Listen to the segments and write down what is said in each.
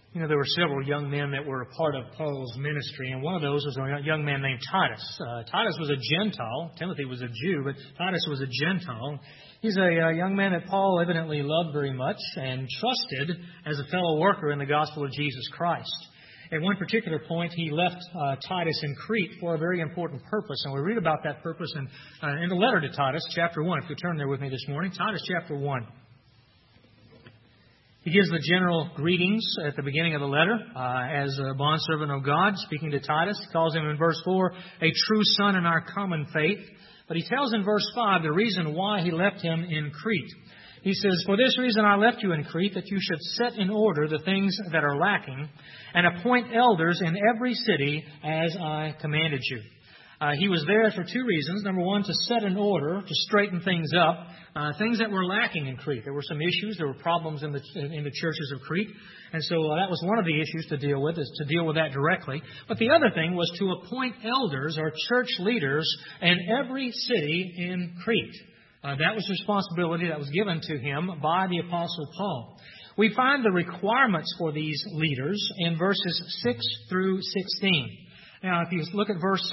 You know, there were several young men that were a part of Paul's ministry, and one of those was a young man named Titus. Titus was a Gentile. Timothy was a Jew, but Titus was a Gentile. He's a young man that Paul evidently loved very much and trusted as a fellow worker in the gospel of Jesus Christ. At one particular point, he left Titus in Crete for a very important purpose, and we read about that purpose in the letter to Titus, chapter 1. If you turn there with me this morning, Titus chapter 1. He gives the general greetings at the beginning of the letter as a bondservant of God, speaking to Titus. He calls him in verse 4 a true son in our common faith. But he tells in verse 5 the reason why he left him in Crete. He says, "For this reason I left you in Crete, that you should set in order the things that are lacking, and appoint elders in every city as I commanded you." He was there for two reasons. Number one, to set in order, to straighten things up, things that were lacking in Crete. There were some issues, there were problems in the churches of Crete, and so that was one of the issues to deal with, is to deal with that directly. But the other thing was to appoint elders or church leaders in every city in Crete. That was responsibility that was given to him by the Apostle Paul. We find the requirements for these leaders in verses 6 through 16. Now, if you look at verse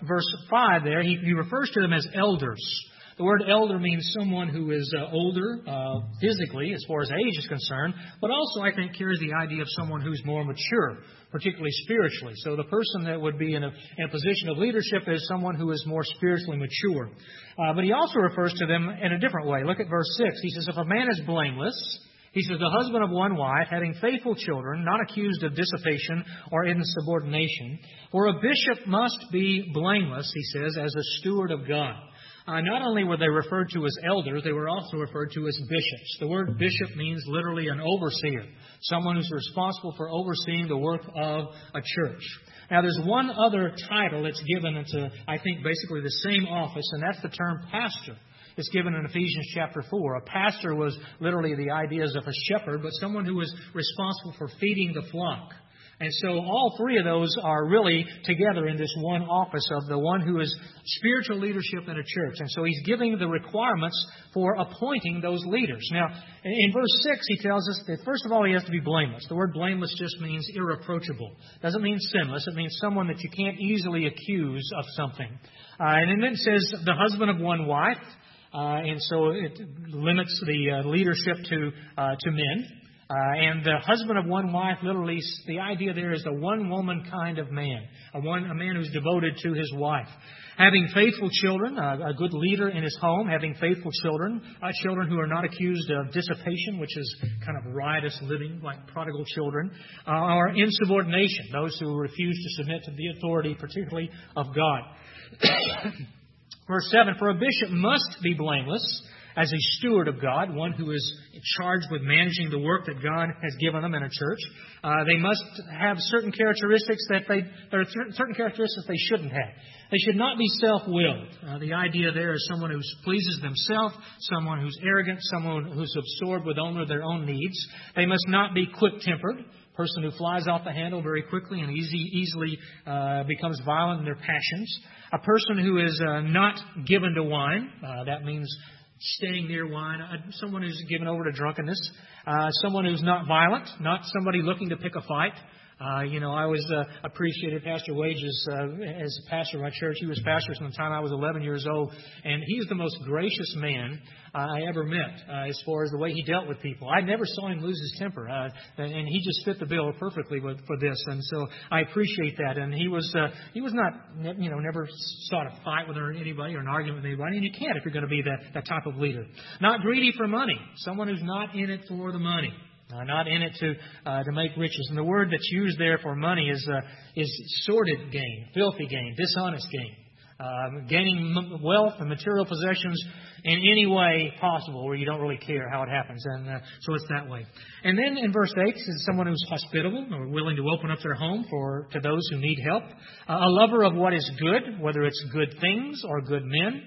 5 there, he refers to them as elders. The word elder means someone who is older physically, as far as age is concerned, but also, I think, carries the idea of someone who's more mature, particularly spiritually. So the person that would be in a position of leadership is someone who is more spiritually mature. But he also refers to them in a different way. Look at verse 6. He says, "If a man is blameless," he says, "the husband of one wife, having faithful children, not accused of dissipation or insubordination. For a bishop must be blameless," he says, "as a steward of God." Not only were they referred to as elders, they were also referred to as bishops. The word bishop means literally an overseer, someone who's responsible for overseeing the work of a church. Now, there's one other title that's given into, I think, basically the same office, and that's the term pastor. It's given in Ephesians chapter 4. A pastor was literally the ideas of a shepherd, but someone who was responsible for feeding the flock. And so all three of those are really together in this one office of the one who is spiritual leadership in a church. And so he's giving the requirements for appointing those leaders. Now, in verse 6, he tells us that, first of all, he has to be blameless. The word blameless just means irreproachable. It doesn't mean sinless. It means someone that you can't easily accuse of something. And then it says the husband of one wife. And so it limits the leadership to men. And the husband of one wife, literally, the idea there is the one-woman kind of man, a man who's devoted to his wife. Having faithful children, a good leader in his home, having faithful children, children who are not accused of dissipation, which is kind of riotous living, like prodigal children, or insubordination, those who refuse to submit to the authority, particularly of God. Verse 7, "For a bishop must be blameless as a steward of God," one who is charged with managing the work that God has given them in a church. They must have certain characteristics that they shouldn't have. They should not be self-willed. The idea there is someone who pleases themselves, someone who's arrogant, someone who's absorbed with only their own needs. They must not be quick-tempered. Person who flies off the handle very quickly and easily becomes violent in their passions. A person who is not given to wine. That means staying near wine. Someone who's given over to drunkenness. Someone who's not violent. Not somebody looking to pick a fight. I always appreciated Pastor Wages as a pastor of my church. He was pastor from the time I was 11 years old, and he's the most gracious man I ever met as far as the way he dealt with people. I never saw him lose his temper, and he just fit the bill perfectly for this, and so I appreciate that. And he was not, never sought a fight with anybody or an argument with anybody, and you can't if you're going to be that type of leader. Not greedy for money, someone who's not in it for the money. Not in it to make riches. And the word that's used there for money is sordid gain, filthy gain, dishonest gain. Gaining wealth and material possessions in any way possible where you don't really care how it happens. And so it's that way. And then in verse 8, it says someone who's hospitable or willing to open up their home to those who need help. A lover of what is good, whether it's good things or good men.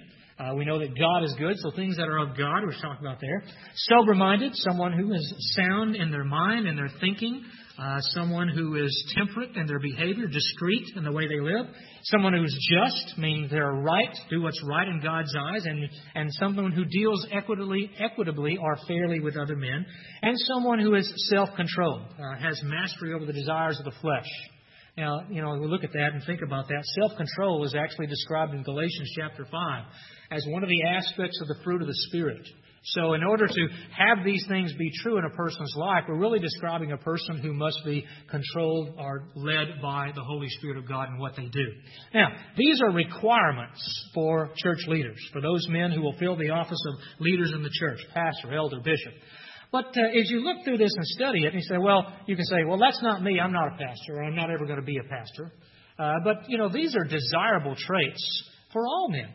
We know that God is good, so things that are of God, we're talking about there. Sober-minded, someone who is sound in their mind and their thinking. Someone who is temperate in their behavior, discreet in the way they live. Someone who's just, meaning they're right, do what's right in God's eyes, and someone who deals equitably or fairly with other men. And someone who is self-controlled, has mastery over the desires of the flesh. Now, we look at that and think about that. Self-control is actually described in Galatians chapter 5 as one of the aspects of the fruit of the Spirit. So in order to have these things be true in a person's life, we're really describing a person who must be controlled or led by the Holy Spirit of God in what they do. Now, these are requirements for church leaders, for those men who will fill the office of leaders in the church, pastor, elder, bishop. But as you look through this and study it, and you can say, well, that's not me. I'm not a pastor, or I'm not ever going to be a pastor. But these are desirable traits for all men.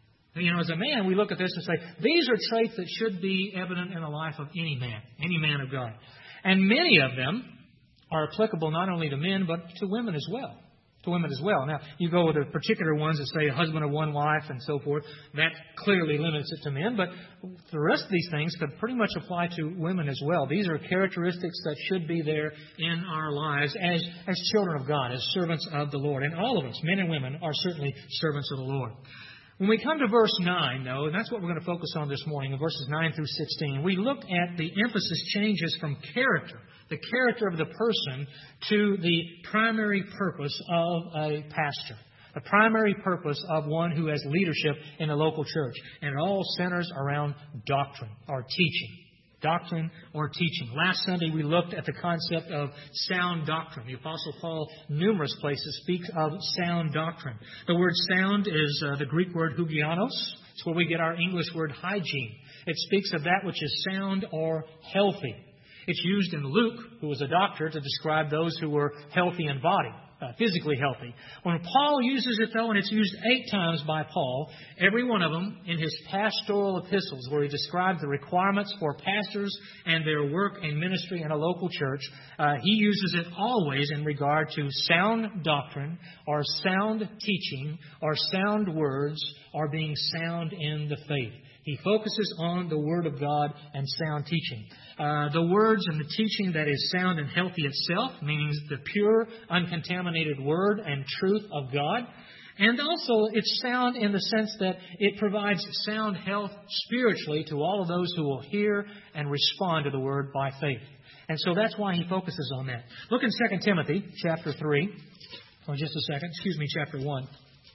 As a man, we look at this and say, these are traits that should be evident in the life of any man of God. And many of them are applicable not only to men, but to women as well. Now, you go with the particular ones that say a husband of one wife and so forth. That clearly limits it to men. But the rest of these things could pretty much apply to women as well. These are characteristics that should be there in our lives as children of God, as servants of the Lord. And all of us, men and women, are certainly servants of the Lord. When we come to verse 9, though, and that's what we're going to focus on this morning, in verses 9 through 16, we look at the emphasis changes from character, the character of the person, to the primary purpose of a pastor, the primary purpose of one who has leadership in a local church. And it all centers around doctrine or teaching. Doctrine or teaching. Last Sunday we looked at the concept of sound doctrine. The Apostle Paul, numerous places, speaks of sound doctrine. The word sound is the Greek word hugianos. It's where we get our English word hygiene. It speaks of that which is sound or healthy. It's used in Luke, who was a doctor, to describe those who were healthy in body, physically healthy. When Paul uses it, though, and it's used 8 times by Paul, every one of them in his pastoral epistles, where he describes the requirements for pastors and their work and ministry in a local church, he uses it always in regard to sound doctrine or sound teaching or sound words or being sound in the faith. He focuses on the Word of God and sound teaching. The words and the teaching that is sound and healthy itself, meaning the pure, uncontaminated Word and truth of God. And also it's sound in the sense that it provides sound health spiritually to all of those who will hear and respond to the Word by faith. And so that's why he focuses on that. Look in 2 Timothy chapter 3. Oh, just a second. Chapter 1.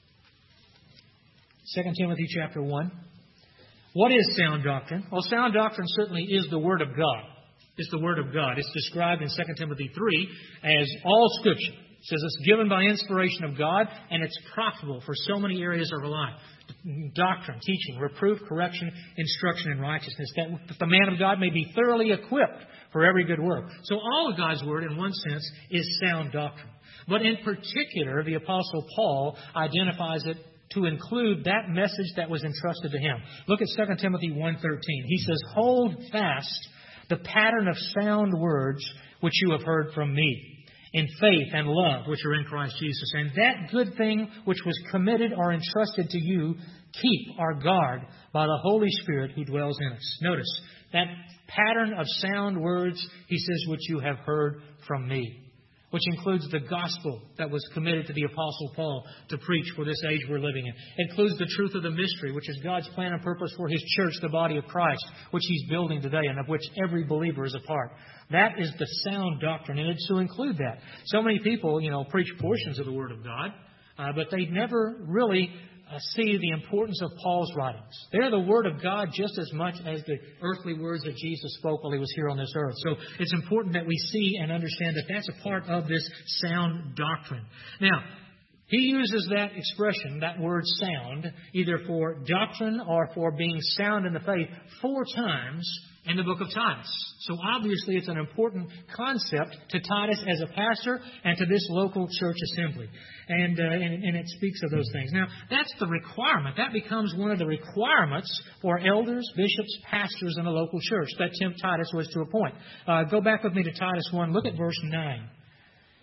2 Timothy chapter 1. What is sound doctrine? Well, sound doctrine certainly is the Word of God. It's the Word of God. It's described in 2 Timothy 3 as all Scripture. It says it's given by inspiration of God, and it's profitable for so many areas of our life. Doctrine, teaching, reproof, correction, instruction in righteousness, that the man of God may be thoroughly equipped for every good work. So all of God's Word, in one sense, is sound doctrine. But in particular, the Apostle Paul identifies it to include that message that was entrusted to him. Look at 2 Timothy 1:13. He says, "Hold fast the pattern of sound words which you have heard from me, in faith and love which are in Christ Jesus. And that good thing which was committed or entrusted to you, keep or guard by the Holy Spirit who dwells in us." Notice, that pattern of sound words, he says, which you have heard from me, which includes the gospel that was committed to the Apostle Paul to preach for this age we're living in. It includes the truth of the mystery, which is God's plan and purpose for His church, the body of Christ, which He's building today and of which every believer is a part. That is the sound doctrine, and it's to include that. So many people, preach portions of the Word of God, but they never really see the importance of Paul's writings. They're the Word of God just as much as the earthly words that Jesus spoke while He was here on this earth. So it's important that we see and understand that that's a part of this sound doctrine. Now, he uses that expression, that word sound, either for doctrine or for being sound in the faith 4 times in the book of Titus. So obviously it's an important concept to Titus as a pastor and to this local church assembly. And it speaks of those things. Now, that's the requirement. That becomes one of the requirements for elders, bishops, pastors in a local church that Titus was to appoint. Go back with me to Titus 1. Look at verse 9.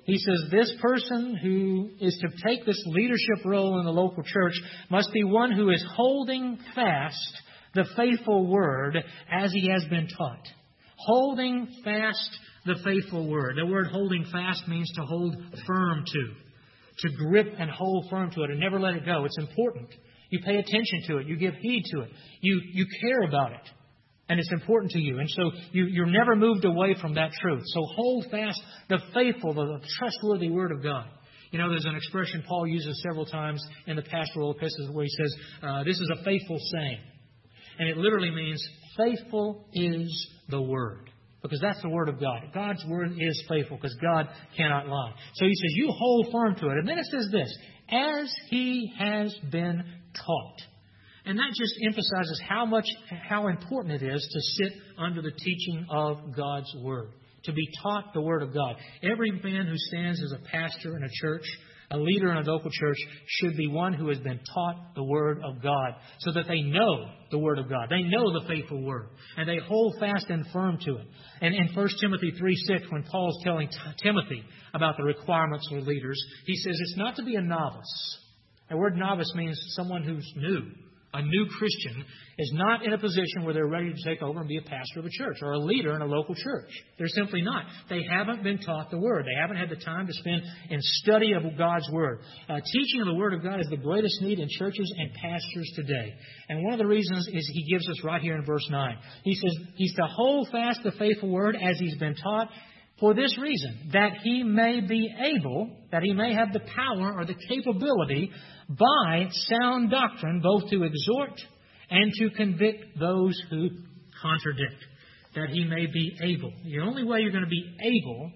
He says this person who is to take this leadership role in the local church must be one who is holding fast the faithful word as he has been taught. Holding fast the faithful word. The word holding fast means to hold firm to grip and hold firm to it and never let it go. It's important. You pay attention to it. You give heed to it. You care about it. And it's important to you. And so you're never moved away from that truth. So hold fast the faithful, the trustworthy Word of God. You know, there's an expression Paul uses several times in the pastoral epistles where he says, this is a faithful saying. And it literally means faithful is the Word. Because that's the Word of God. God's Word is faithful because God cannot lie. So he says, you hold firm to it. And then it says this, as he has been taught. And that just emphasizes how important it is to sit under the teaching of God's Word, to be taught the Word of God. Every man who stands as a pastor in a church, a leader in a local church, should be one who has been taught the Word of God so that they know the Word of God. They know the faithful Word, and they hold fast and firm to it. And in 1 Timothy 3:6, when Paul is telling Timothy about the requirements for leaders, he says it's not to be a novice. The word novice means someone who's new. A new Christian is not in a position where they're ready to take over and be a pastor of a church or a leader in a local church. They're simply not. They haven't been taught the Word. They haven't had the time to spend in study of God's Word. Teaching of the Word of God is the greatest need in churches and pastors today. And one of the reasons is he gives us right here in verse 9. He says he's to hold fast the faithful Word as he's been taught for this reason, that he may be able, that he may have the power or the capability by sound doctrine both to exhort and to convict those who contradict. That he may be able. The only way you're going to be able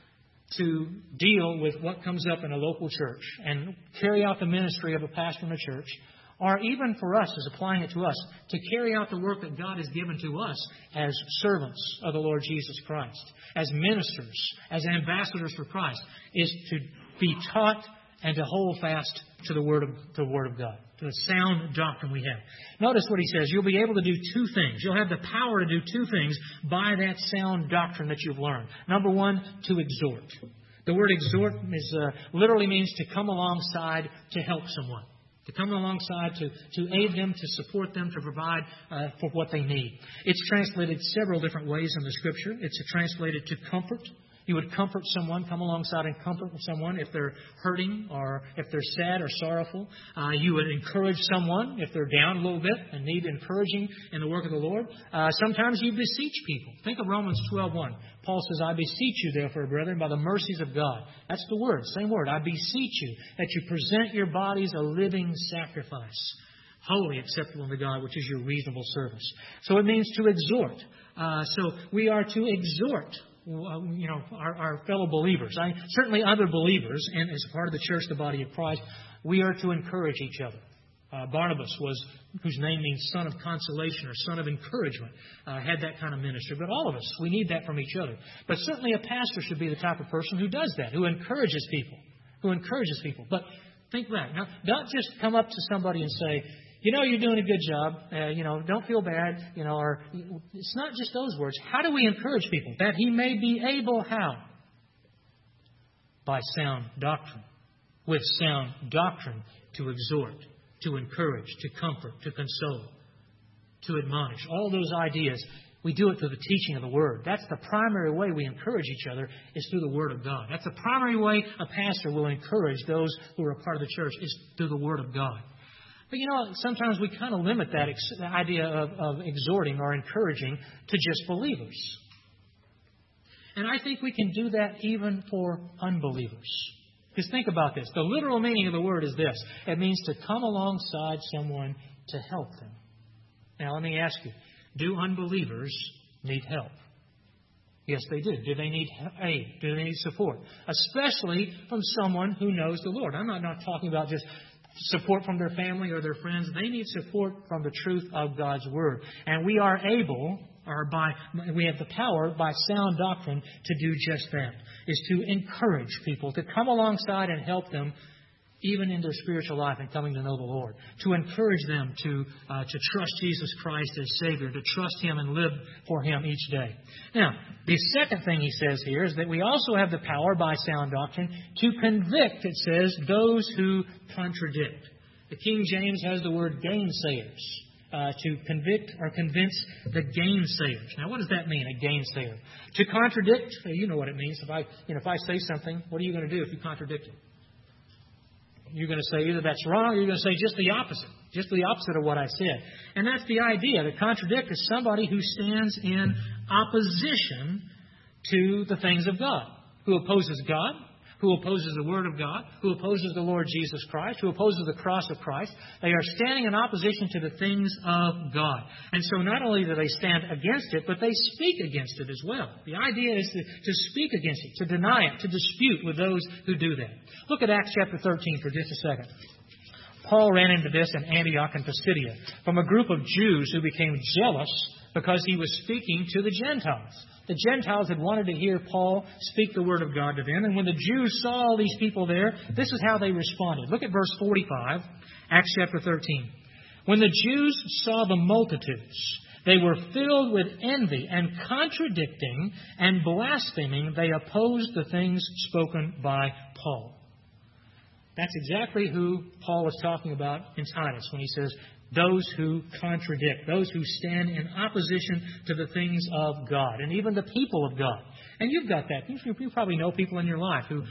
to deal with what comes up in a local church and carry out the ministry of a pastor in a church, or even for us, as applying it to us, to carry out the work that God has given to us as servants of the Lord Jesus Christ, as ministers, as ambassadors for Christ, is to be taught and to hold fast to the Word of God, to the sound doctrine we have. Notice what he says. You'll be able to do two things. You'll have the power to do two things by that sound doctrine that you've learned. Number one, to exhort. The word exhort literally means to come alongside to help someone. To come alongside, to aid them, to support them, to provide for what they need. It's translated several different ways in the Scripture. It's translated to comfort. You would comfort someone, come alongside and comfort someone if they're hurting or if they're sad or sorrowful. You would encourage someone if they're down a little bit and need encouraging in the work of the Lord. Sometimes you beseech people. Think of Romans 12:1. Paul says, I beseech you, therefore, brethren, by the mercies of God. That's the word, same word. I beseech you that you present your bodies a living sacrifice, holy, acceptable unto God, which is your reasonable service. So it means to exhort. So we are to exhort our fellow believers, certainly other believers, and as part of the church, the body of Christ, we are to encourage each other. Barnabas whose name means son of consolation or son of encouragement, had that kind of ministry. But all of us, we need that from each other. But certainly a pastor should be the type of person who does that, who encourages people. But think back. Now, don't just come up to somebody and say, you're doing a good job. Don't feel bad. Or it's not just those words. How do we encourage people? That he may be able how? By sound doctrine. With sound doctrine to exhort, to encourage, to comfort, to console, to admonish. All those ideas, we do it through the teaching of the Word. That's the primary way we encourage each other, is through the Word of God. That's the primary way a pastor will encourage those who are a part of the church, is through the Word of God. But sometimes we kind of limit that idea of exhorting or encouraging to just believers. And I think we can do that even for unbelievers. Because think about this. The literal meaning of the word is this. It means to come alongside someone to help them. Now let me ask you, do unbelievers need help? Yes, they do. Do they need aid? Do they need support? Especially from someone who knows the Lord. I'm not talking about just support from their family or their friends. They need support from the truth of God's Word. And we are able, we have the power by sound doctrine to do just that, is to encourage people, to come alongside and help them even in their spiritual life and coming to know the Lord, to encourage them to trust Jesus Christ as Savior, to trust Him and live for Him each day. Now, the second thing he says here is that we also have the power by sound doctrine to convict, it says, those who contradict. The King James has the word gainsayers, to convict or convince the gainsayers. Now, what does that mean, a gainsayer? To contradict, you know what it means. If I say something, what are you going to do if you contradict it? You're going to say either that's wrong or you're going to say just the opposite of what I said. And that's the idea. To contradict is somebody who stands in opposition to the things of God, who opposes God, who opposes the Word of God, who opposes the Lord Jesus Christ, who opposes the cross of Christ. They are standing in opposition to the things of God. And so not only do they stand against it, but they speak against it as well. The idea is to speak against it, to deny it, to dispute with those who do that. Look at Acts chapter 13 for just a second. Paul ran into this in Antioch and Pisidia from a group of Jews who became jealous because he was speaking to the Gentiles. The Gentiles had wanted to hear Paul speak the Word of God to them. And when the Jews saw all these people there, this is how they responded. Look at verse 45, Acts chapter 13. When the Jews saw the multitudes, they were filled with envy, and contradicting and blaspheming, they opposed the things spoken by Paul. That's exactly who Paul was talking about in Titus when he says, those who contradict, those who stand in opposition to the things of God, and even the people of God. And you've got that. You probably know people in your life who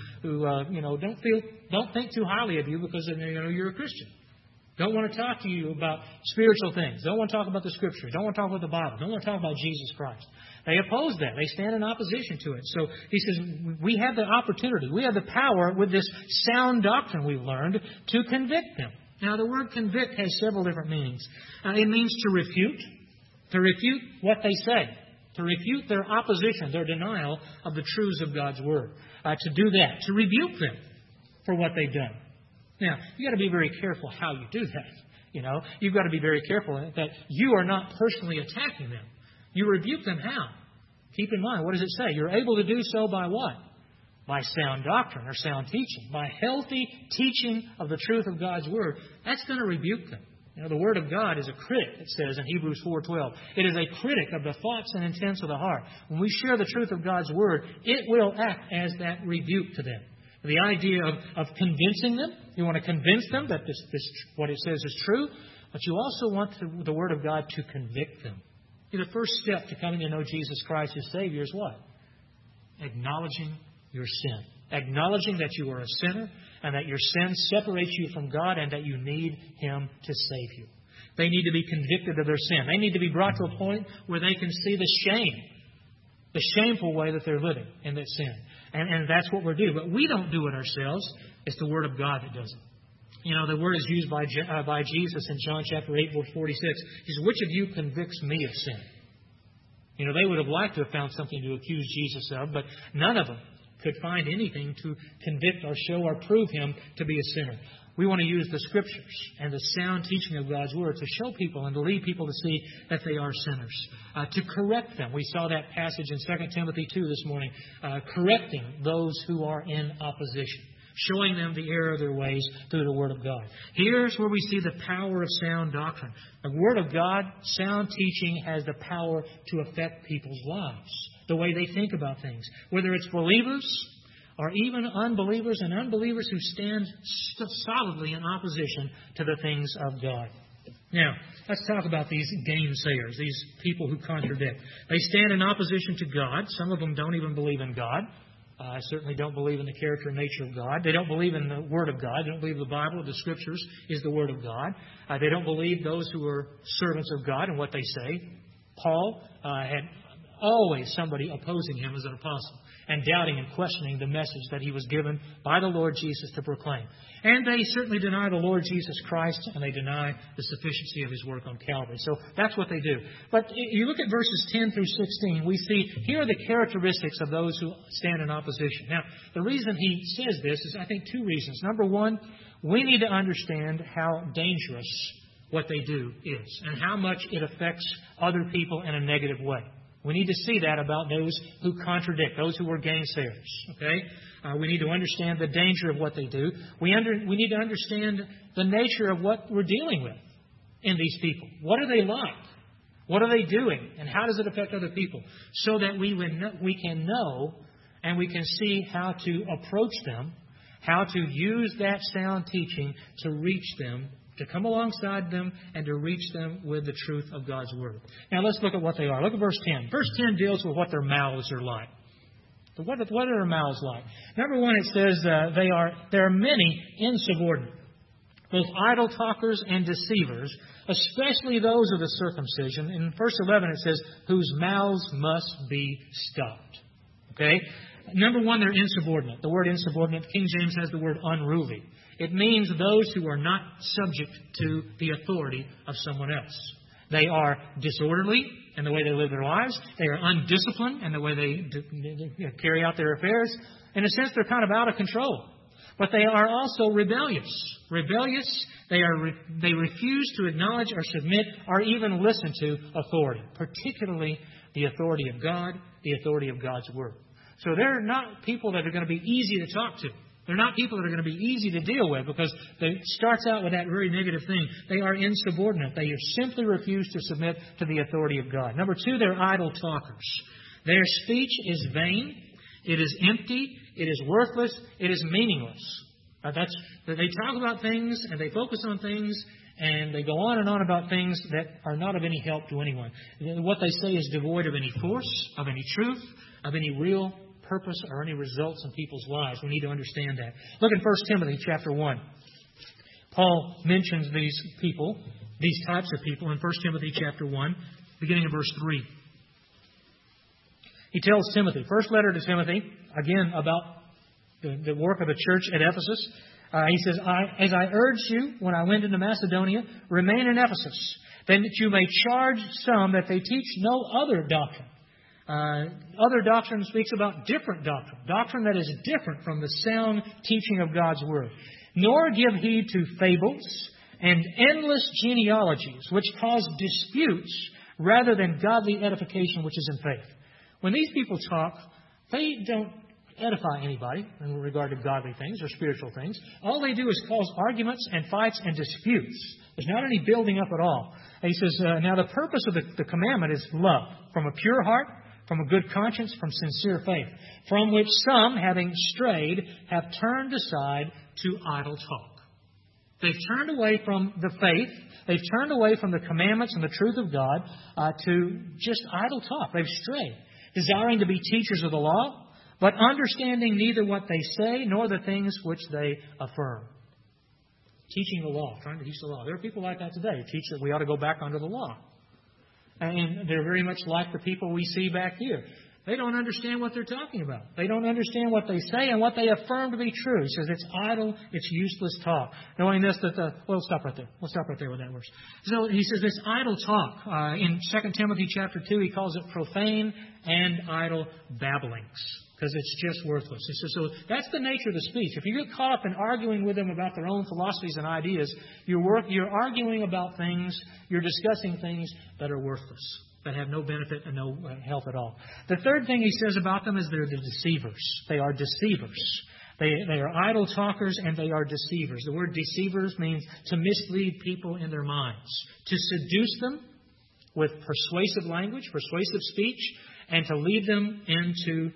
don't think too highly of you because you're a Christian. Don't want to talk to you about spiritual things. Don't want to talk about the Scriptures. Don't want to talk about the Bible. Don't want to talk about Jesus Christ. They oppose that. They stand in opposition to it. So he says, we have the opportunity, we have the power with this sound doctrine we've learned to convict them. Now, the word convict has several different meanings. It means to refute what they say, to refute their opposition, their denial of the truths of God's Word, to do that, to rebuke them for what they've done. Now, you've got to be very careful how you do that. You've got to be very careful that you are not personally attacking them. You rebuke them how? Keep in mind, what does it say? You're able to do so by what? By sound doctrine or sound teaching. By healthy teaching of the truth of God's Word. That's going to rebuke them. The Word of God is a critic, it says in Hebrews 4:12. It is a critic of the thoughts and intents of the heart. When we share the truth of God's Word, it will act as that rebuke to them. The idea of convincing them, you want to convince them that this what it says is true, but you also want the Word of God to convict them. The first step to coming to know Jesus Christ as Savior is what? Acknowledging your sin. Acknowledging that you are a sinner and that your sin separates you from God and that you need Him to save you. They need to be convicted of their sin. They need to be brought to a point where they can see the shameful way that they're living in that sin. And that's what we're doing. But we don't do it ourselves. It's the Word of God that does it. The word is used by Jesus in John chapter 8, verse 46. He says, which of you convicts me of sin? They would have liked to have found something to accuse Jesus of, but none of them could find anything to convict or show or prove Him to be a sinner. We want to use the Scriptures and the sound teaching of God's Word to show people and to lead people to see that they are sinners, to correct them. We saw that passage in 2 Timothy 2 this morning, correcting those who are in opposition, showing them the error of their ways through the Word of God. Here's where we see the power of sound doctrine. The Word of God, sound teaching, has the power to affect people's lives, the way they think about things, whether it's believers or even unbelievers and unbelievers who stand solidly in opposition to the things of God. Now, let's talk about these gainsayers, these people who contradict. They stand in opposition to God. Some of them don't even believe in God. I certainly don't believe in the character and nature of God. They don't believe in the Word of God. They don't believe the Bible, the Scriptures, is the Word of God. They don't believe those who are servants of God and what they say. Paul had always somebody opposing him as an apostle and doubting and questioning the message that he was given by the Lord Jesus to proclaim. And they certainly deny the Lord Jesus Christ, and they deny the sufficiency of His work on Calvary. So that's what they do. But you look at verses 10 through 16, we see here are the characteristics of those who stand in opposition. Now, the reason he says this is, I think, two reasons. Number one, we need to understand how dangerous what they do is and how much it affects other people in a negative way. We need to see that about those who contradict, those who are gainsayers. Okay? We need to understand the danger of what they do. We need to understand the nature of what we're dealing with in these people. What are they like? What are they doing? And how does it affect other people? So that we can know and we can see how to approach them, how to use that sound teaching to reach them, to come alongside them, and to reach them with the truth of God's Word. Now let's look at what they are. Look at verse 10. Verse 10 deals with what their mouths are like. So what are their mouths like? Number one, it says there are many insubordinate, both idle talkers and deceivers, especially those of the circumcision. In verse 11 it says, whose mouths must be stopped. Okay? Number one, they're insubordinate. The word insubordinate, King James has the word unruly. It means those who are not subject to the authority of someone else. They are disorderly in the way they live their lives. They are undisciplined in the way they carry out their affairs. In a sense, they're kind of out of control. But they are also rebellious. Rebellious, they refuse to acknowledge or submit or even listen to authority, particularly the authority of God, the authority of God's Word. So they're not people that are going to be easy to talk to. They're not people that are going to be easy to deal with because it starts out with that very negative thing. They are insubordinate. They simply refuse to submit to the authority of God. Number two, they're idle talkers. Their speech is vain. It is empty. It is worthless. It is meaningless. They talk about things and they focus on things and they go on and on about things that are not of any help to anyone. What they say is devoid of any force, of any truth, of any real purpose or any results in people's lives. We need to understand that. Look at 1 Timothy chapter 1. Paul mentions these people, these types of people in 1 Timothy chapter 1, beginning of verse 3. He tells Timothy, first letter to Timothy, again about the work of the church at Ephesus. He says, as I urged you when I went into Macedonia, remain in Ephesus, then that you may charge some that they teach no other doctrine. Other doctrine speaks about different doctrine that is different from the sound teaching of God's Word. Nor give heed to fables and endless genealogies, which cause disputes rather than godly edification which is in faith. When these people talk, they don't edify anybody in regard to godly things or spiritual things. All they do is cause arguments and fights and disputes. There's not any building up at all. And he says, now the purpose of the commandment is love, from a pure heart, from a good conscience, from sincere faith, from which some, having strayed, have turned aside to idle talk. They've turned away from the faith. They've turned away from the commandments and the truth of God to just idle talk. They've strayed, desiring to be teachers of the law, but understanding neither what they say nor the things which they affirm. Teaching the law, trying to teach the law. There are people like that today who teach that we ought to go back under the law. And they're very much like the people we see back here. They don't understand what they're talking about. They don't understand what they say and what they affirm to be true. He says it's idle, it's useless talk. Knowing this, we'll stop right there. We'll stop right there with that verse. So he says this idle talk. In 2 Timothy chapter 2, he calls it profane and idle babblings. Because it's just worthless. He says, so that's the nature of the speech. If you get caught up in arguing with them about their own philosophies and ideas, you're arguing about things, you're discussing things that are worthless, that have no benefit and no help at all. The third thing he says about them is they're the deceivers. They are deceivers. They are idle talkers and they are deceivers. The word deceivers means to mislead people in their minds, to seduce them with persuasive language, persuasive speech, and to lead them into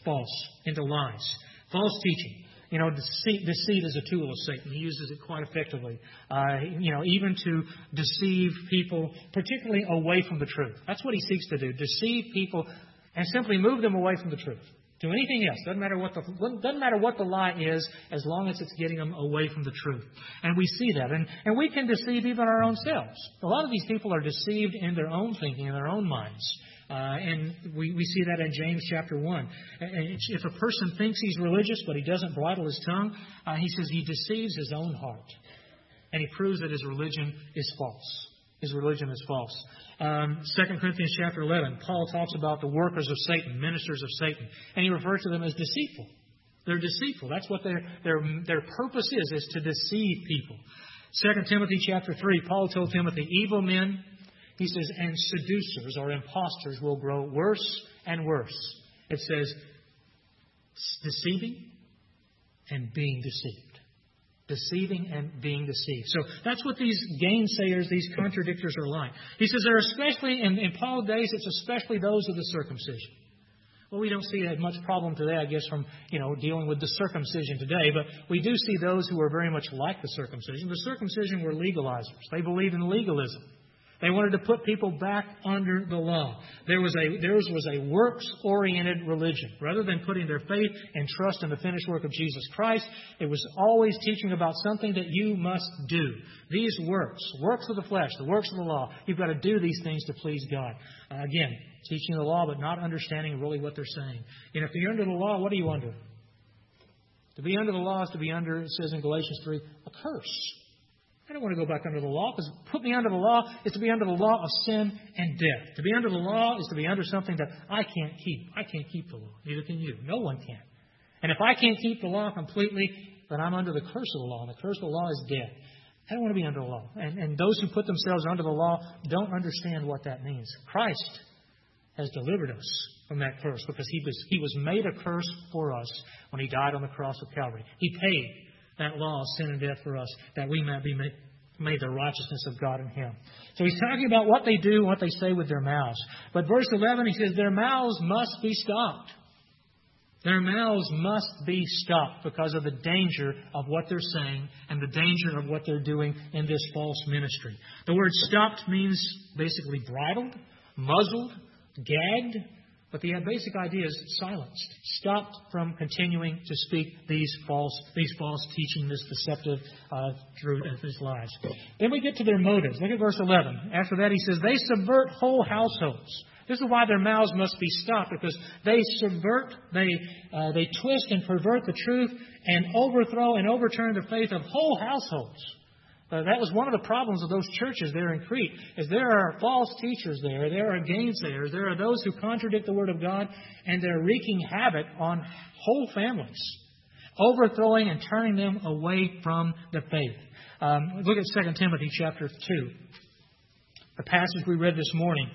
lies. False teaching. Deceit is a tool of Satan. He uses it quite effectively. Even to deceive people, particularly away from the truth. That's what he seeks to do. Deceive people and simply move them away from the truth. To anything else. Doesn't matter what the lie is, as long as it's getting them away from the truth. And we see that. And we can deceive even our own selves. A lot of these people are deceived in their own thinking, in their own minds. And we see that in James chapter 1. If a person thinks he's religious but he doesn't bridle his tongue, he says he deceives his own heart. And he proves that his religion is false. His religion is false. 2 Corinthians chapter 11, Paul talks about the workers of Satan, ministers of Satan. And he refers to them as deceitful. They're deceitful. That's what their purpose is to deceive people. 2 Timothy chapter 3, Paul told Timothy, evil men He says, and seducers or impostors will grow worse and worse. It says, deceiving and being deceived. Deceiving and being deceived. So that's what these gainsayers, these contradictors are like. He says they're especially, in Paul's days, it's especially those of the circumcision. Well, we don't see as much problem today, I guess, from, dealing with the circumcision today. But we do see those who are very much like the circumcision. The circumcision were legalizers. They believed in legalism. They wanted to put people back under the law. Theirs was a works-oriented religion. Rather than putting their faith and trust in the finished work of Jesus Christ, it was always teaching about something that you must do. These works of the flesh, the works of the law, you've got to do these things to please God. Again, teaching the law but not understanding really what they're saying. If you're under the law, what are you under? To be under the law is to be under, it says in Galatians 3, a curse. I don't want to go back under the law, because put me under the law is to be under the law of sin and death. To be under the law is to be under something that I can't keep. I can't keep the law. Neither can you. No one can. And if I can't keep the law completely, then I'm under the curse of the law. And the curse of the law is death. I don't want to be under the law. And those who put themselves under the law don't understand what that means. Christ has delivered us from that curse, because He was made a curse for us when He died on the cross of Calvary. He paid that law of sin and death for us, that we might be made the righteousness of God in Him. So He's talking about what they do and what they say with their mouths. But verse 11, He says, their mouths must be stopped. Their mouths must be stopped because of the danger of what they're saying and the danger of what they're doing in this false ministry. The word stopped means basically bridled, muzzled, gagged. But the basic idea is silenced, stopped from continuing to speak these false teaching, this deceptive through these lies. Then we get to their motives. Look at verse 11. After that, he says, they subvert whole households. This is why their mouths must be stopped, because they subvert, they twist and pervert the truth and overthrow and overturn the faith of whole households. That was one of the problems of those churches there in Crete, is there are false teachers there, there are gainsayers, there are those who contradict the Word of God, and they're wreaking havoc on whole families, overthrowing and turning them away from the faith. Look at 2 Timothy chapter 2, the passage we read this morning.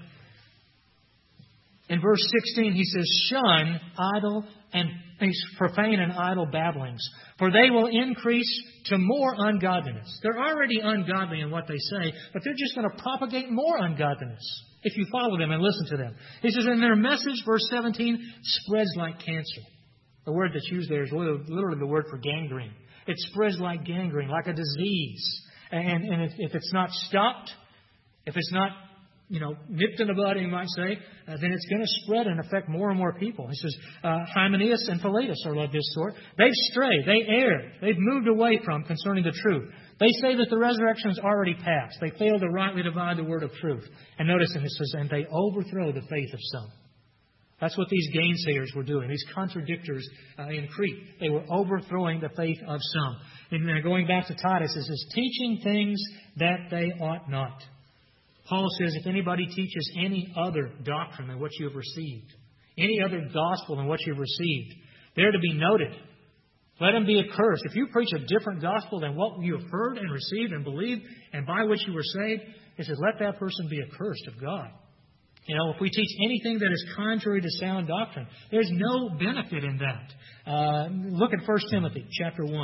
In verse 16, he says, shun idle and profane and idle babblings, for they will increase to more ungodliness. They're already ungodly in what they say, but they're just going to propagate more ungodliness if you follow them and listen to them. He says, and their message, verse 17, spreads like cancer. The word that's used there is literally the word for gangrene. It spreads like gangrene, like a disease. And if it's not stopped, if it's not nipped in the bud, you might say, then it's going to spread and affect more and more people. He says, Hymenaeus and Philetus are like this sort. They've strayed, they erred, they've moved away from concerning the truth. They say that the resurrection has already passed. They fail to rightly divide the word of truth. And notice, it says, and they overthrow the faith of some. That's what these gainsayers were doing, these contradictors in Crete. They were overthrowing the faith of some. And going back to Titus, it says, teaching things that they ought not. Paul says, if anybody teaches any other doctrine than what you have received, any other gospel than what you've received, they're to be noted. Let him be accursed. If you preach a different gospel than what you have heard and received and believed, and by which you were saved, he says, let that person be accursed of God. If we teach anything that is contrary to sound doctrine, there's no benefit in that. Look at 1 Timothy chapter 1.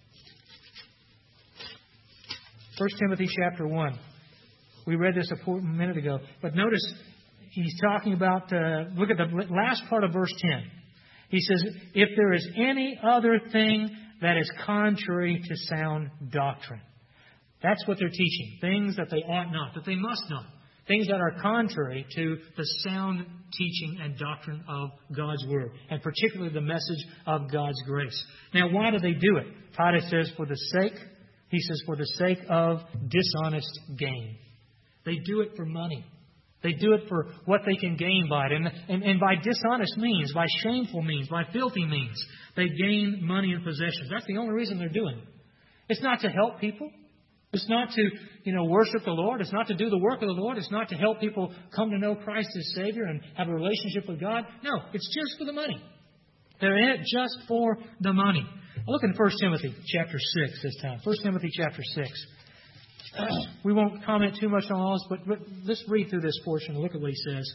1 Timothy chapter 1. We read this a minute ago. But notice, he's talking about, look at the last part of verse 10. He says, if there is any other thing that is contrary to sound doctrine. That's what they're teaching. Things that they ought not, that they must not. Things that are contrary to the sound teaching and doctrine of God's Word, and particularly the message of God's grace. Now, why do they do it? Titus says, for the sake of dishonest gain. They do it for money. They do it for what they can gain by it. And by dishonest means, by shameful means, by filthy means, they gain money and possessions. That's the only reason they're doing it. It's not to help people. It's not to, worship the Lord. It's not to do the work of the Lord. It's not to help people come to know Christ as Savior and have a relationship with God. No, it's just for the money. They're in it just for the money. Look in 1 Timothy chapter 6 this time. 1 Timothy chapter 6. We won't comment too much on all this, but let's read through this portion and look at what he says.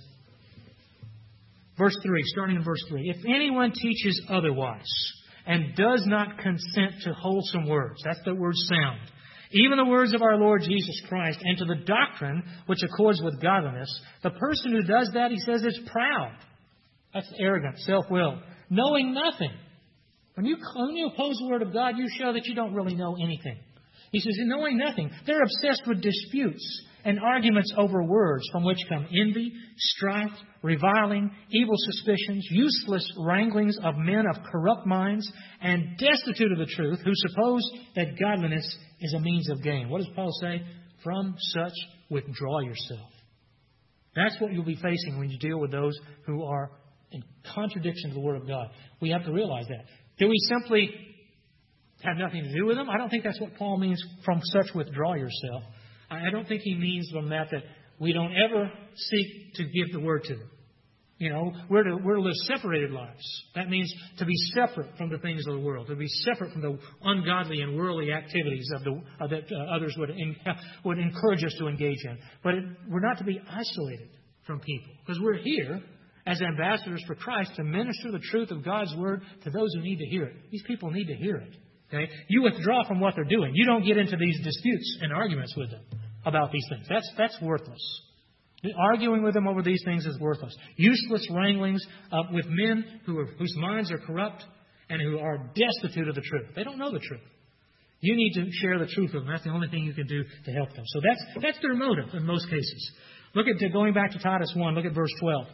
Verse 3, starting in verse 3. If anyone teaches otherwise and does not consent to wholesome words, that's the word sound, even the words of our Lord Jesus Christ, and to the doctrine which accords with godliness, the person who does that, he says, is proud. That's arrogant, self-willed, knowing nothing. When you oppose the Word of God, you show that you don't really know anything. He says, knowing nothing. They're obsessed with disputes and arguments over words, from which come envy, strife, reviling, evil suspicions, useless wranglings of men of corrupt minds, and destitute of the truth, who suppose that godliness is a means of gain. What does Paul say? From such withdraw yourself. That's what you'll be facing when you deal with those who are in contradiction to the Word of God. We have to realize that. Do we simply have nothing to do with them? I don't think that's what Paul means, from such withdraw yourself. I don't think he means from that we don't ever seek to give the Word to them. You know, we're to live separated lives. That means to be separate from the things of the world, to be separate from the ungodly and worldly activities that others would encourage us to engage in. But we're not to be isolated from people, because we're here as ambassadors for Christ to minister the truth of God's Word to those who need to hear it. These people need to hear it. Okay? You withdraw from what they're doing. You don't get into these disputes and arguments with them about these things. That's worthless. Arguing with them over these things is worthless. Useless wranglings with men whose minds are corrupt and who are destitute of the truth. They don't know the truth. You need to share the truth with them. That's the only thing you can do to help them. So that's their motive in most cases. Going back to Titus 1, look at verse 12.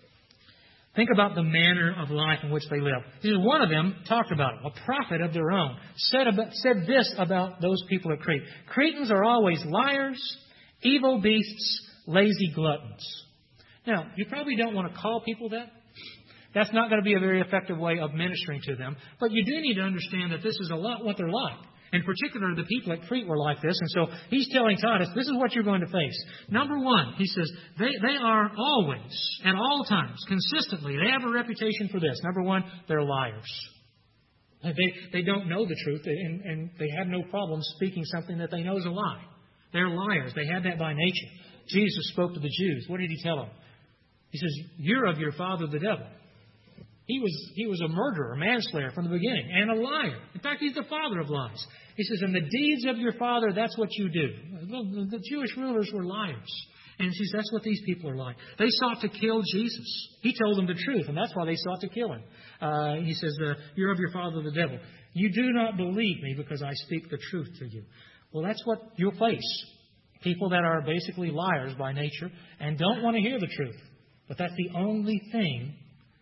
Think about the manner of life in which they live. One of them talked about it, a prophet of their own, said this about those people at Crete. Cretans are always liars, evil beasts, lazy gluttons. Now, you probably don't want to call people that. That's not going to be a very effective way of ministering to them. But you do need to understand that this is a lot what they're like. In particular, the people at Crete were like this. And so he's telling Titus, this is what you're going to face. Number one, he says, they are always, at all times, consistently, they have a reputation for this. Number one, they're liars. They don't know the truth, and they have no problem speaking something that they know is a lie. They're liars. They have that by nature. Jesus spoke to the Jews. What did he tell them? He says, you're of your father the devil. He was a murderer, a manslayer from the beginning, and a liar. In fact, he's the father of lies. He says, and the deeds of your father, that's what you do. The Jewish rulers were liars. And he says, that's what these people are like. They sought to kill Jesus. He told them the truth, and that's why they sought to kill him. He says, you're of your father the devil. You do not believe me because I speak the truth to you. Well, that's what you'll face. People that are basically liars by nature and don't want to hear the truth. But that's the only thing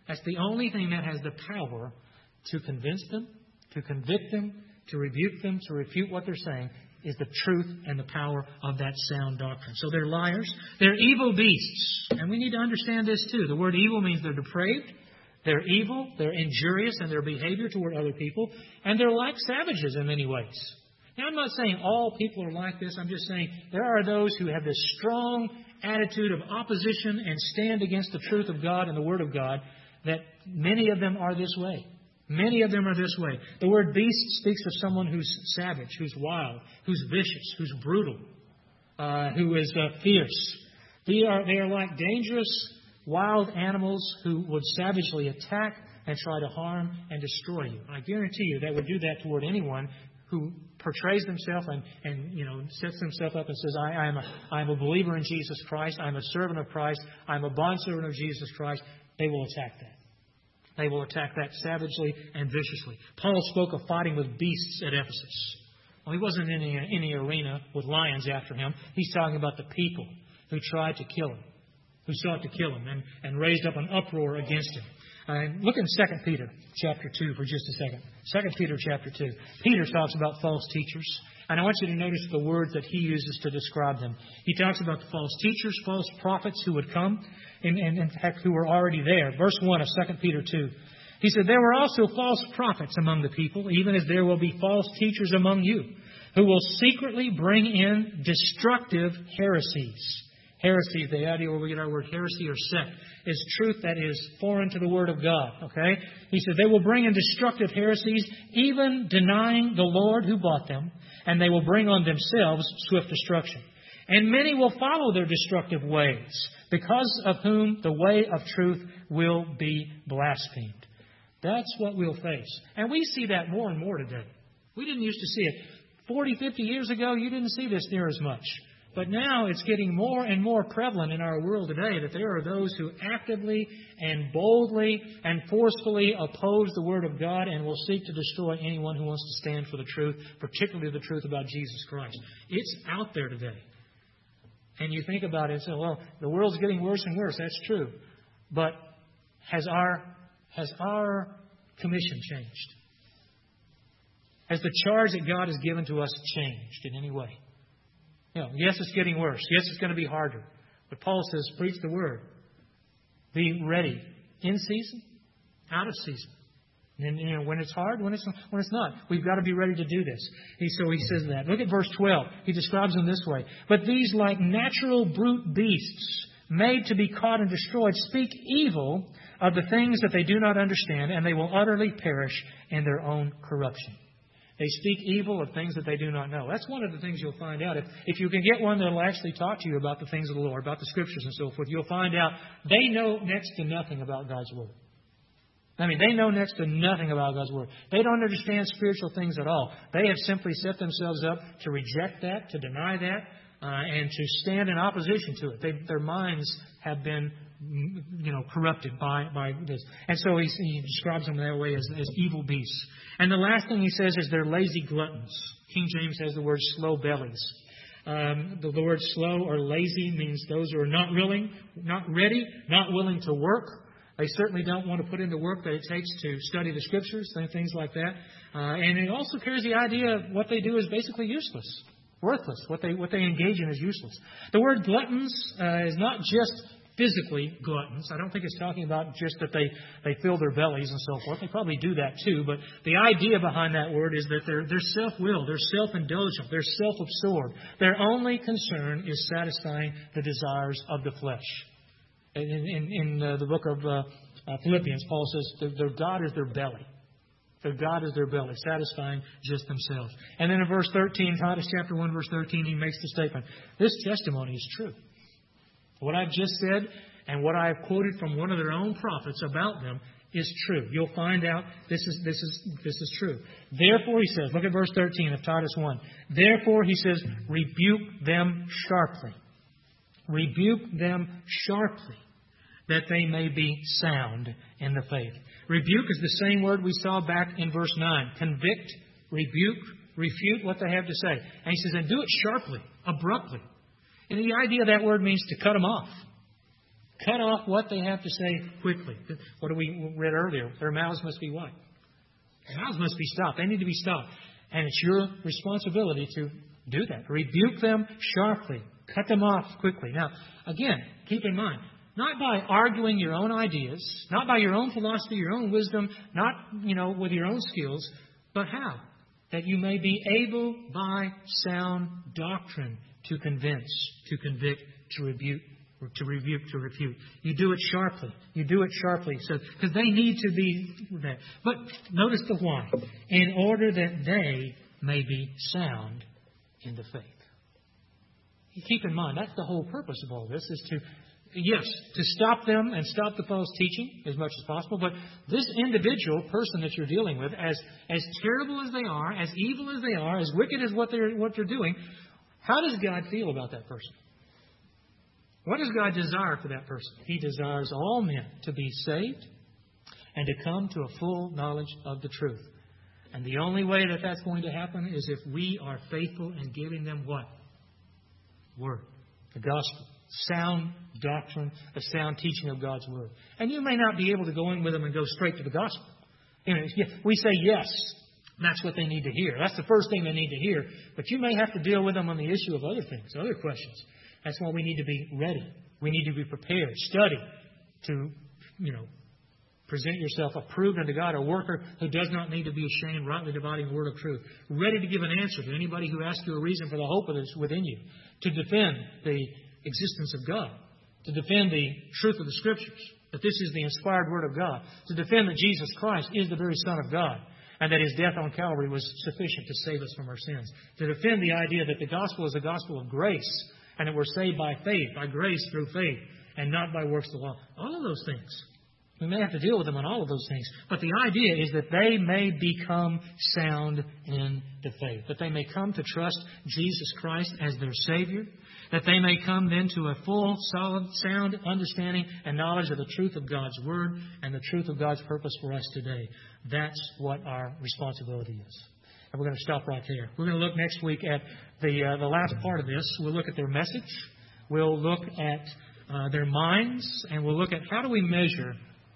that has the power to convince them, to convict them, to rebuke them, to refute what they're saying, is the truth and the power of that sound doctrine. So they're liars. They're evil beasts. And we need to understand this too. The word evil means they're depraved, they're evil, they're injurious in their behavior toward other people, and they're like savages in many ways. Now, I'm not saying all people are like this. I'm just saying there are those who have this strong attitude of opposition and stand against the truth of God and the Word of God, that many of them are this way. Many of them are this way. The word beast speaks of someone who's savage, who's wild, who's vicious, who's brutal, who is fierce. They are like dangerous, wild animals who would savagely attack and try to harm and destroy you. I guarantee you they would do that toward anyone who portrays themselves and sets himself up and says, I am a believer in Jesus Christ. I'm a servant of Christ. I'm a bondservant of Jesus Christ. They will attack that. They will attack that savagely and viciously. Paul spoke of fighting with beasts at Ephesus. Well, he wasn't in any arena with lions after him. He's talking about the people who tried to kill him, who sought to kill him and raised up an uproar against him. Look in 2 Peter chapter 2 for just a second. 2 Peter chapter 2. Peter talks about false teachers. And I want you to notice the words that he uses to describe them. He talks about the false teachers, false prophets who would come, and in fact, who were already there. Verse 1 of 2 Peter 2. He said, there were also false prophets among the people, even as there will be false teachers among you, who will secretly bring in destructive heresies, Heresy, the idea where we get our word heresy or sect, is truth that is foreign to the Word of God. Okay? He said, they will bring in destructive heresies, even denying the Lord who bought them, and they will bring on themselves swift destruction. And many will follow their destructive ways, because of whom the way of truth will be blasphemed. That's what we'll face. And we see that more and more today. We didn't used to see it. 40, 50 years ago, you didn't see this near as much. But now it's getting more and more prevalent in our world today that there are those who actively and boldly and forcefully oppose the Word of God and will seek to destroy anyone who wants to stand for the truth, particularly the truth about Jesus Christ. It's out there today. And you think about it and say, well, the world's getting worse and worse. That's true. But has our commission changed? Has the charge that God has given to us changed in any way? Yes, it's getting worse. Yes, it's going to be harder. But Paul says, preach the Word. Be ready. In season, out of season. And when it's hard, when it's not. We've got to be ready to do this. So he says that. Look at verse 12. He describes them this way. But these, like natural brute beasts, made to be caught and destroyed, speak evil of the things that they do not understand, and they will utterly perish in their own corruption. They speak evil of things that they do not know. That's one of the things you'll find out. If you can get one that will actually talk to you about the things of the Lord, about the Scriptures and so forth, you'll find out they know next to nothing about God's Word. They know next to nothing about God's Word. They don't understand spiritual things at all. They have simply set themselves up to reject that, to deny that, and to stand in opposition to it. Their minds have been corrupted by this. And so he describes them that way as evil beasts. And the last thing he says is they're lazy gluttons. King James has the word slow bellies. The word slow or lazy means those who are not willing, not ready, not willing to work. They certainly don't want to put in the work that it takes to study the Scriptures, things like that. And it also carries the idea of what they do is basically useless, worthless. What they engage in is useless. The word gluttons is not just physically gluttons. I don't think it's talking about just that they fill their bellies and so forth. They probably do that too. But the idea behind that word is that they're self-willed, they're self-indulgent, they're self-absorbed. Their only concern is satisfying the desires of the flesh. In the book of Philippians, Paul says their God is their belly. Their God is their belly, satisfying just themselves. And then in verse 13, Titus chapter 1, verse 13, he makes the statement, this testimony is true. What I've just said and what I've quoted from one of their own prophets about them is true. You'll find out this is true. Therefore, he says, look at verse 13 of Titus 1. Therefore, he says, rebuke them sharply. Rebuke them sharply, that they may be sound in the faith. Rebuke is the same word we saw back in verse 9. Convict, rebuke, refute what they have to say. And he says, and do it sharply, abruptly. And the idea of that word means to cut them off. Cut off what they have to say quickly. What we read earlier? Their mouths must be what? Their mouths must be stopped. They need to be stopped. And it's your responsibility to do that. Rebuke them sharply. Cut them off quickly. Now, again, keep in mind, not by arguing your own ideas, not by your own philosophy, your own wisdom, not, with your own skills, but how? That you may be able by sound doctrine to convince, to convict, to rebuke, to refute. You do it sharply. You do it sharply. So, because they need to be that. But notice the why. In order that they may be sound in the faith. You keep in mind, that's the whole purpose of all this, is to stop them and stop the false teaching as much as possible. But this individual person that you're dealing with, as terrible as they are, as evil as they are, as wicked as what they're doing, how does God feel about that person? What does God desire for that person? He desires all men to be saved and to come to a full knowledge of the truth. And the only way that that's going to happen is if we are faithful in giving them what? Word. The gospel. Sound doctrine, the sound teaching of God's Word. And you may not be able to go in with them and go straight to the gospel. We say yes. That's what they need to hear. That's the first thing they need to hear. But you may have to deal with them on the issue of other things, other questions. That's why we need to be ready. We need to be prepared. Study to, present yourself approved unto God, a worker who does not need to be ashamed, rightly dividing the word of truth. Ready to give an answer to anybody who asks you a reason for the hope that is within you. To defend the existence of God, to defend the truth of the Scriptures, that this is the inspired Word of God, to defend that Jesus Christ is the very Son of God, and that His death on Calvary was sufficient to save us from our sins, to defend the idea that the gospel is a gospel of grace, and that we're saved by faith, by grace through faith, and not by works of the law. All of those things. We may have to deal with them on all of those things. But the idea is that they may become sound in the faith. That they may come to trust Jesus Christ as their Savior. That they may come then to a full, solid, sound understanding and knowledge of the truth of God's Word and the truth of God's purpose for us today. That's what our responsibility is. And we're going to stop right there. We're going to look next week at the last part of this. We'll look at their message. We'll look at their minds. And we'll look at how do we measure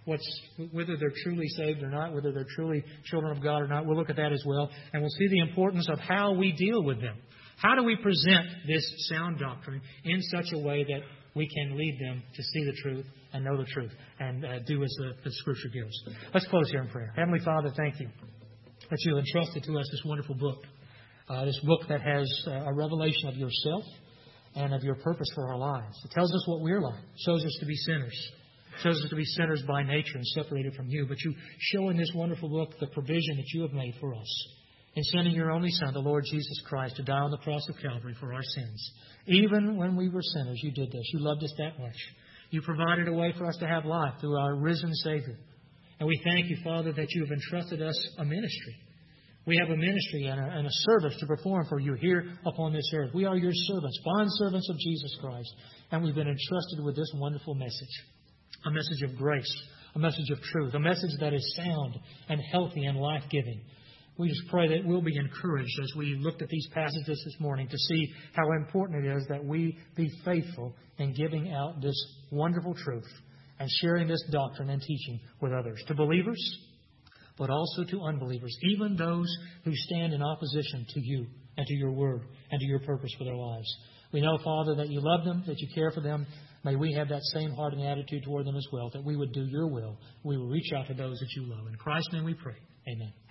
whether they're truly saved or not, whether they're truly children of God or not. We'll look at that as well. And we'll see the importance of how we deal with them. How do we present this sound doctrine in such a way that we can lead them to see the truth and know the truth and do as the Scripture gives. Let's close here in prayer. Heavenly Father, thank you that you have entrusted to us this wonderful book. This book that has a revelation of yourself and of your purpose for our lives. It tells us what we're like. It shows us to be sinners. It shows us to be sinners by nature and separated from you. But you show in this wonderful book the provision that you have made for us in sending your only Son, the Lord Jesus Christ, to die on the cross of Calvary for our sins. Even when we were sinners, you did this. You loved us that much. You provided a way for us to have life through our risen Savior. And we thank you, Father, that you have entrusted us a ministry. We have a ministry and a service to perform for you here upon this earth. We are your servants, bondservants of Jesus Christ. And we've been entrusted with this wonderful message. A message of grace, a message of truth, a message that is sound and healthy and life-giving. We just pray that we'll be encouraged as we looked at these passages this morning to see how important it is that we be faithful in giving out this wonderful truth and sharing this doctrine and teaching with others, to believers, but also to unbelievers, even those who stand in opposition to you and to your word and to your purpose for their lives. We know, Father, that you love them, that you care for them. May we have that same heart and attitude toward them as well, that we would do your will. We will reach out to those that you love. In Christ's name we pray. Amen.